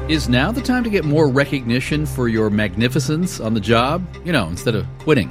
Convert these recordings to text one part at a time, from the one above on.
Is now the time to get more recognition for your magnificence on the job? Instead of quitting.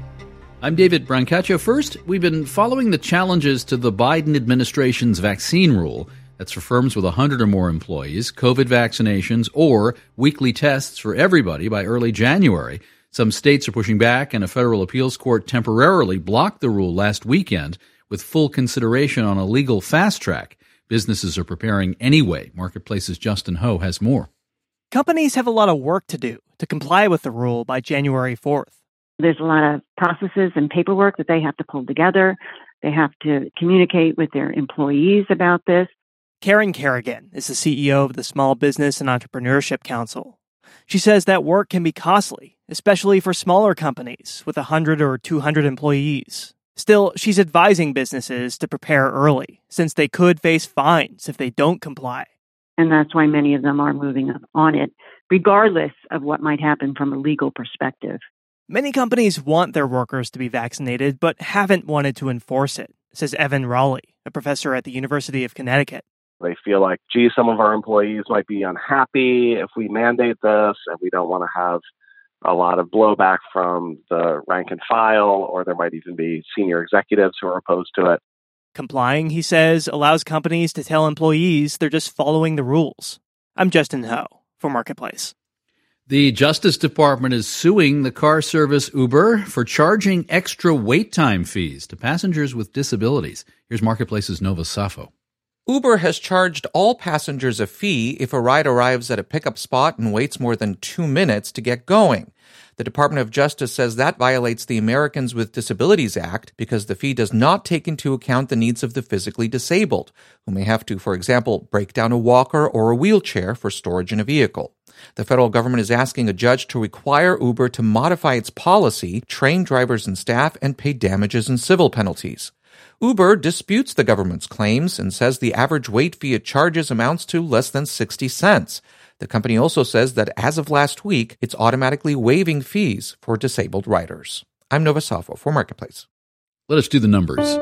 I'm David Brancaccio. First, we've been following the challenges to the Biden administration's vaccine rule. That's for firms with 100 or more employees, COVID vaccinations, or weekly tests for everybody by early January. Some states are pushing back, and a federal appeals court temporarily blocked the rule last weekend with full consideration on a legal fast track. Businesses are preparing anyway. Marketplace's Justin Ho has more. Companies have a lot of work to do to comply with the rule by January 4th. There's a lot of processes and paperwork that they have to pull together. They have to communicate with their employees about this. Karen Kerrigan is the CEO of the Small Business and Entrepreneurship Council. She says that work can be costly, especially for smaller companies with 100 or 200 employees. Still, she's advising businesses to prepare early, since they could face fines if they don't comply. And that's why many of them are moving on it, regardless of what might happen from a legal perspective. Many companies want their workers to be vaccinated, but haven't wanted to enforce it, says Evan Raleigh, a professor at the University of Connecticut. They feel like, some of our employees might be unhappy if we mandate this, and we don't want to have a lot of blowback from the rank and file, or there might even be senior executives who are opposed to it. Complying, he says, allows companies to tell employees they're just following the rules. I'm Justin Ho for Marketplace. The Justice Department is suing the car service Uber for charging extra wait time fees to passengers with disabilities. Here's Marketplace's Nova Safo. Uber has charged all passengers a fee if a ride arrives at a pickup spot and waits more than 2 minutes to get going. The Department of Justice says that violates the Americans with Disabilities Act because the fee does not take into account the needs of the physically disabled, who may have to, for example, break down a walker or a wheelchair for storage in a vehicle. The federal government is asking a judge to require Uber to modify its policy, train drivers and staff, and pay damages and civil penalties. Uber disputes the government's claims and says the average wait fee it charges amounts to less than 60 cents. The company also says that as of last week, it's automatically waiving fees for disabled riders. I'm Nova Safo for Marketplace. Let us do the numbers.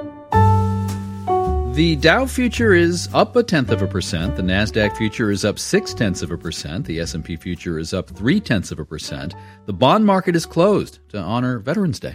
The Dow future is up 0.1%. The NASDAQ future is up 0.6%. The S&P future is up 0.3%. The bond market is closed to honor Veterans Day.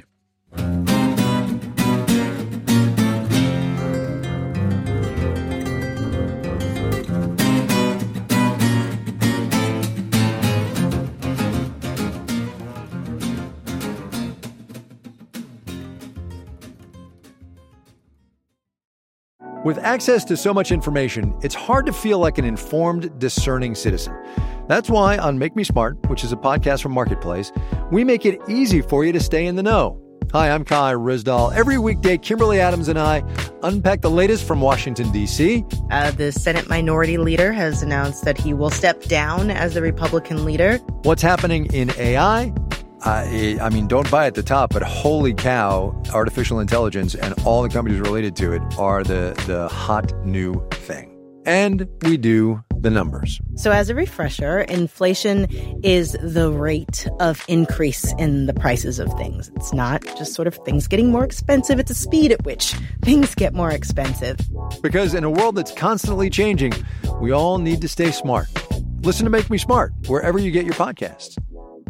With access to so much information, it's hard to feel like an informed, discerning citizen. That's why on Make Me Smart, which is a podcast from Marketplace, we make it easy for you to stay in the know. Hi, I'm Kai Rizdal. Every weekday, Kimberly Adams and I unpack the latest from Washington, D.C. The Senate Minority Leader has announced that he will step down as the Republican leader. What's happening in AI? Don't buy at the top, but holy cow, artificial intelligence and all the companies related to it are the hot new thing. And we do the numbers. So as a refresher, inflation is the rate of increase in the prices of things. It's not just sort of things getting more expensive. It's the speed at which things get more expensive. Because in a world that's constantly changing, we all need to stay smart. Listen to Make Me Smart wherever you get your podcasts.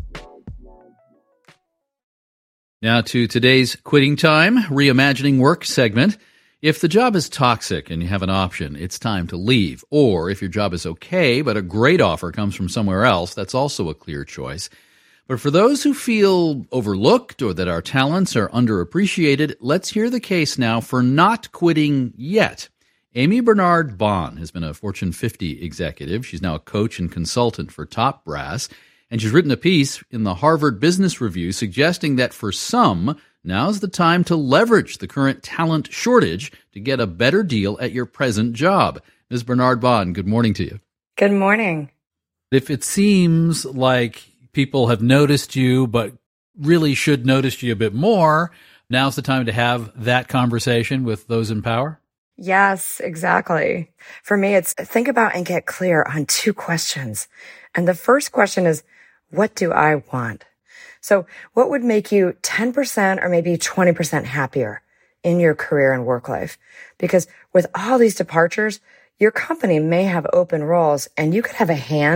Now to today's Quitting Time, Reimagining Work segment. If the job is toxic and you have an option, it's time to leave. Or if your job is okay, but a great offer comes from somewhere else, that's also a clear choice. But for those who feel overlooked or that our talents are underappreciated, let's hear the case now for not quitting yet. Amy Bernard Bond has been a Fortune 50 executive. She's now a coach and consultant for Top Brass. And she's written a piece in the Harvard Business Review suggesting that for some, now's the time to leverage the current talent shortage to get a better deal at your present job. Ms. Bernard Bond, good morning to you. Good morning. If it seems like people have noticed you, but really should notice you a bit more, now's the time to have that conversation with those in power? Yes, exactly. For me, it's think about and get clear on two questions. And the first question is, what do I want? So what would make you 10% or maybe 20% happier in your career and work life? Because with all these departures, your company may have open roles and you could have a hand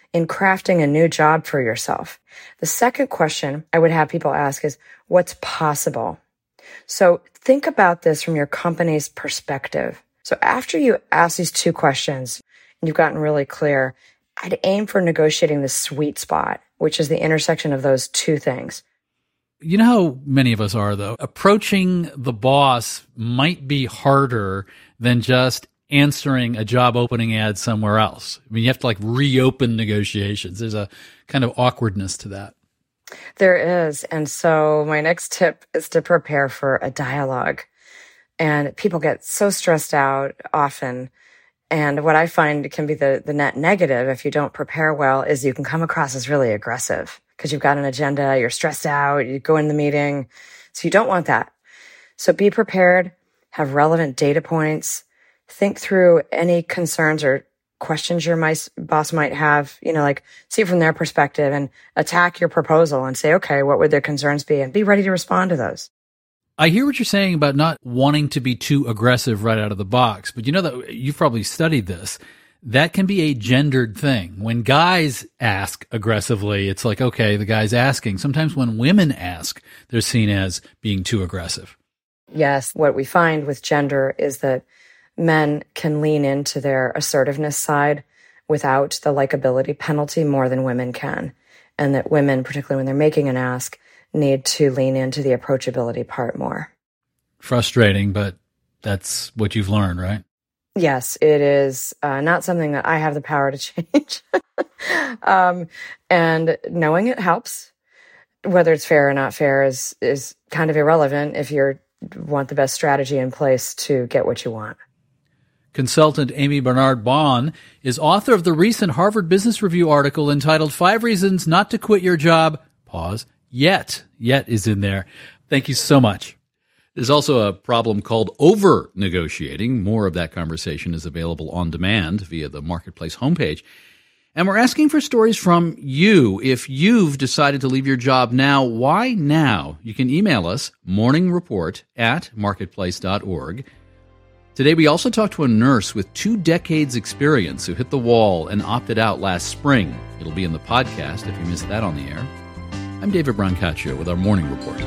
in crafting a new job for yourself. The second question I would have people ask is, what's possible? So think about this from your company's perspective. So after you ask these two questions and you've gotten really clear, I'd aim for negotiating the sweet spot, which is the intersection of those two things. You know how many of us are, though? Approaching the boss might be harder than just answering a job opening ad somewhere else. I mean, you have to reopen negotiations. There's a kind of awkwardness to that. There is. And so my next tip is to prepare for a dialogue. And people get so stressed out often. And what I find can be the net negative if you don't prepare well is you can come across as really aggressive because you've got an agenda, you're stressed out, you go in the meeting. So you don't want that. So be prepared, have relevant data points, think through any concerns or questions your boss might have, see it from their perspective and attack your proposal and say, okay, what would their concerns be? And be ready to respond to those. I hear what you're saying about not wanting to be too aggressive right out of the box, but you know that you've probably studied this. That can be a gendered thing. When guys ask aggressively, it's like, okay, the guy's asking. Sometimes when women ask, they're seen as being too aggressive. Yes. What we find with gender is that men can lean into their assertiveness side without the likability penalty more than women can. And that women, particularly when they're making an ask, need to lean into the approachability part more. Frustrating, but that's what you've learned, right? Yes, it is not something that I have the power to change. And knowing it helps. Whether it's fair or not fair is kind of irrelevant if you want the best strategy in place to get what you want. Consultant Amy Bernard-Baun is author of the recent Harvard Business Review article entitled 5 Reasons Not to Quit Your Job, Yet. Yet is in there. Thank you so much. There's also a problem called over-negotiating. More of that conversation is available on demand via the Marketplace homepage. And we're asking for stories from you. If you've decided to leave your job now, why now? You can email us, morningreport@marketplace.org. Today, we also talked to a nurse with 2 decades experience who hit the wall and opted out last spring. It'll be in the podcast if you missed that on the air. I'm David Brancaccio with our Morning Report.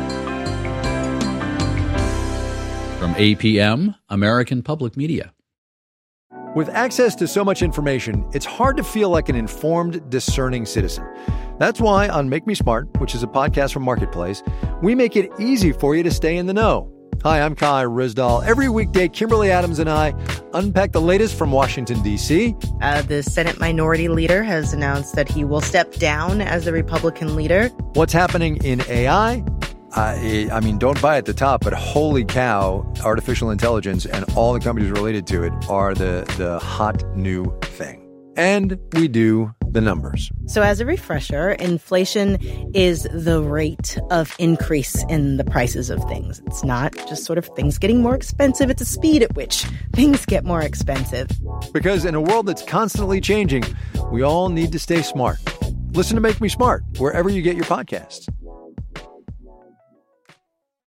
From APM, American Public Media. With access to so much information, it's hard to feel like an informed, discerning citizen. That's why on Make Me Smart, which is a podcast from Marketplace, we make it easy for you to stay in the know. Hi, I'm Kai Ryssdal. Every weekday, Kimberly Adams and I unpack the latest from Washington, D.C. The Senate Minority Leader has announced that he will step down as the Republican leader. What's happening in AI? I mean, don't buy at the top, but holy cow, artificial intelligence and all the companies related to it are the hot new thing. And we do the numbers. So as a refresher, inflation is the rate of increase in the prices of things. It's not just sort of things getting more expensive. It's the speed at which things get more expensive. Because in a world that's constantly changing, we all need to stay smart. Listen to Make Me Smart wherever you get your podcasts.